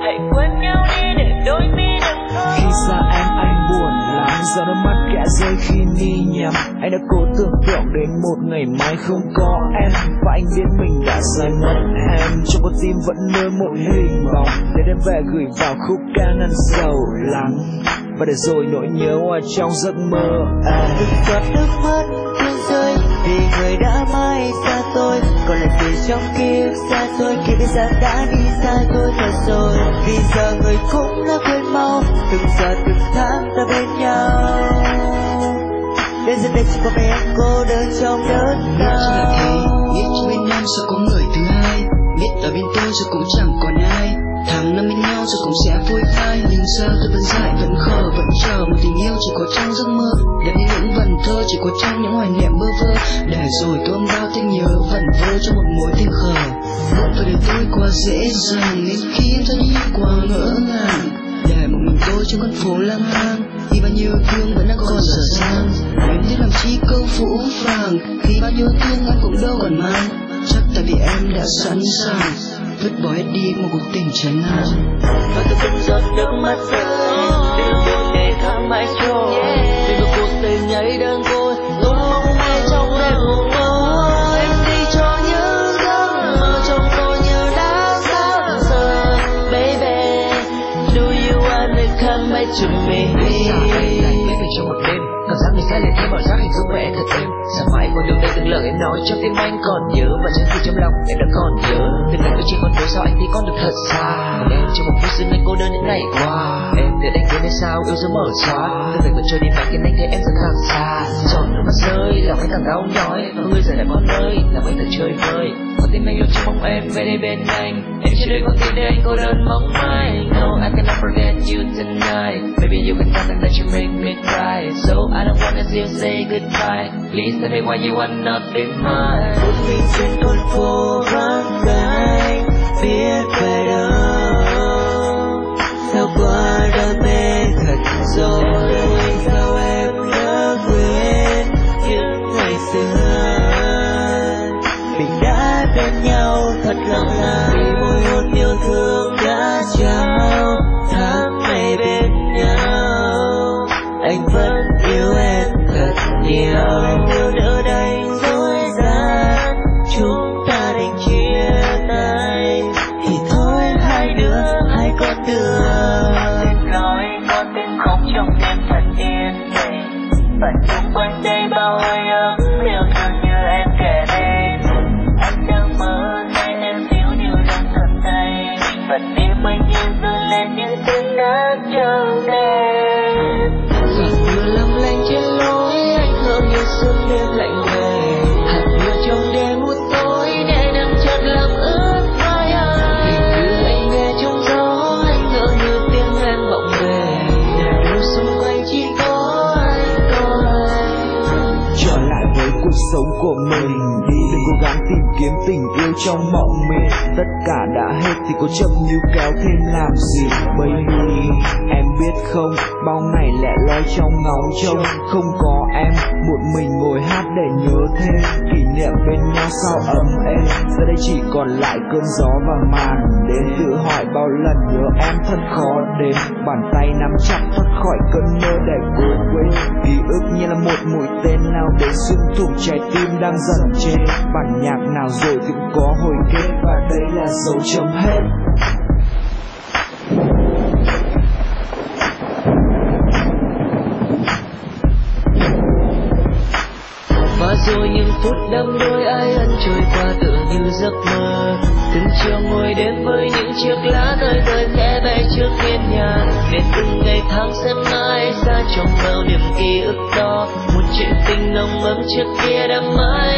hãy quên nhau đi để đôi mi đừng thôi. Khi xa em anh buồn lắm, giờ nước mắt kẽ rơi khi đi nhầm. Anh đã cố tưởng tượng đến một ngày mai không có em, và anh biết mình đã sai mất em. Trong con tim vẫn nuôi một hình bóng để đem về gửi vào khúc ca ngăn sầu lắng, và để rồi nỗi nhớ ở trong giấc mơ. Từng giọt nước mắt tuôn rơi vì người đã mãi xa tôi, còn lại gì trong ký ức xa xôi khi bây giờ đã đi xa tôi thật rồi. Vì giờ người cũng đã quên mau từng giờ từng tháng ta bên nhau, đến giờ đây chỉ có mình em cô đơn trong đớn đau. Biết là thế, biết bên em sẽ có người thứ hai, biết ở bên tôi rồi cũng chẳng còn ai. Tháng năm bên nhau rồi cũng sẽ phôi phai, nhưng giờ tôi vẫn dại vẫn khờ vẫn chờ một tình yêu chỉ có trong giấc mơ, đẹp như những vần thơ chỉ có trong những hoài niệm bơ vơ, để rồi tôi ôm bao thêm nhớ vẩn vơ trong một mối tình khờ. Muốn phải để tôi qua dễ dàng nên khi em ra đi qua ngỡ ngàng, để một mình tôi trong con phố lang thang, khi bao nhiêu thương vẫn đang còn dở dang. Em biết làm chi câu phũ phàng khi bao nhiêu thương anh cũng đâu còn mang, chắc tại vì em đã sẵn sàng vứt bỏ hết đi một cuộc tình chán nản. Và từ từng giọt nước mắt rơi để buồn ngày tháng mãi trôi, để một cuộc tình ấy đơn côi luôn mong mê trong đêm ngủ mơ. Em đi cho những giấc mơ trong tôi như đã xa giờ. Baby, do you wanna come back to me? Lại mê mình trong một đêm, cảm giác mình sai lệch thêm mọi giác hình dung về em thật êm. Sao mãi còn đường đây từng lời em nói trong tim anh còn nhớ, và chẳng gì trong lòng em đã còn nhớ. Từng ngày tôi chỉ còn nhớ sao anh thì con được thật xa, còn em trong một phút dưng anh cô đơn những ngày qua. Em để anh quên hay sao yêu dấu mở xóa, từng ngày vẫn trôi đi mà khiến anh thấy em dần càng xa. Giọt nước mắt rơi lòng anh càng đau nhói, và người giờ lại có nơi làm anh thật chơi vơi. Con tim anh luôn trong mong em về đây bên anh, em chưa đời con tim để anh cô đơn mong mãi. No, I cannot forget you tonight. Baby, you can come and let you make me cry. So I don't wanna see you say goodbye. Please tell me why you want not be mine. Một mình trên con phố vắng anh biết về đâu, sao qua đam mê thật rồi. Sao em đã quên những ngày xưa mình đã bên nhau thật lòng là vì môi hôn yêu thương đã trao tháng ngày bên nhau. Anh vẫn yêu em thật nhiều, yêu đỡ đầy dối gian chúng ta định chia tay, thì thôi hai đứa hai con đường. Xin lỗi con tiếng khóc trong đêm thật yên bình, và xung quanh đây bao hơi ấm yêu thương như em kể đến. Anh đang mơ thấy em thiếu như đang thật tay, và tim anh như run lên những tiếng đã trong đêm. Giọt mưa long lanh trên lối anh hương như sương đêm lạnh về, hạt mưa trong đêm một tối để nắng chợt làm ướt vai anh. Hình như anh nghe trong gió anh ngỡ như tiếng em vọng về, để đâu xung quanh chỉ có anh trở lại với cuộc sống của mình đi, đừng cố gắng tìm kiếm tình yêu trong mộng mình. Tất cả đã hết thì có chậm níu kéo thêm làm gì baby. Em biết không, bao ngày lẻ loi trong ngóng trông, không có em một mình ngồi hát để nhớ thêm kỷ niệm bên nhau sao ấm êm. Giờ đây chỉ còn lại cơn gió và màn đêm, tự hỏi bao lần nhớ em thật khó đến. Bàn tay nắm chặt thoát khỏi cơn mơ để cố quên ký ức như là một mũi tên nào đến xuyên thủng trái tim đang dần chết. Bản nhạc nào rồi cũng có hồi kết, và đây là dấu chấm hết. Và rồi những phút đắm đuối ai ân trôi qua tựa như giấc mơ. Từng chiều ngồi đêm với những chiếc lá rơi rơi khẽ bay trước hiên nhà, để từng ngày tháng sẽ mãi xa trong bao niềm ký ức đó. Một chuyện tình nồng ấm trước kia đã mãi